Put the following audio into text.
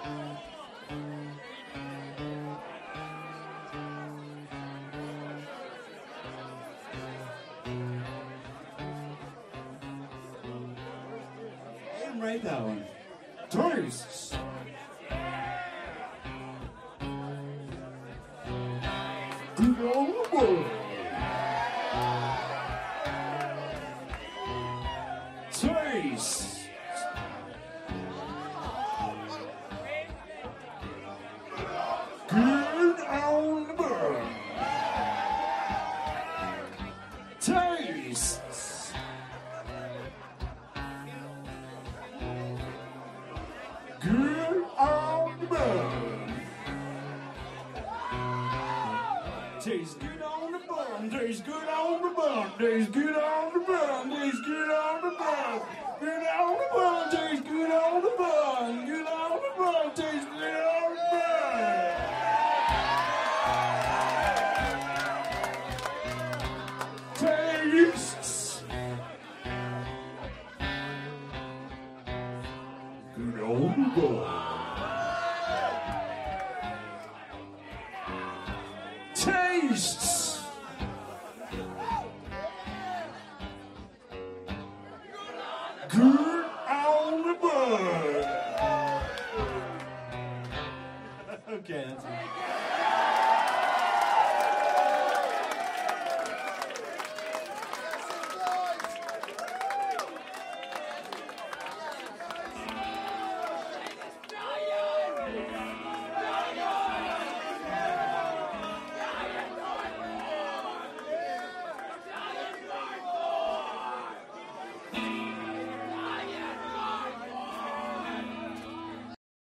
didn't write that one. Tourists. Good old boy. Tourists. Good old boy. Tastes. Good on the bun. Tastes good on the bun. Tastes good on the bun. Tastes good on the bun. Tastes good on the bun. Good on the bun. Tastes good on the bun. Good on the bun. Tastes good on the bun. Tastes good on the bun. Tastes good on the bun. Okay, that's it.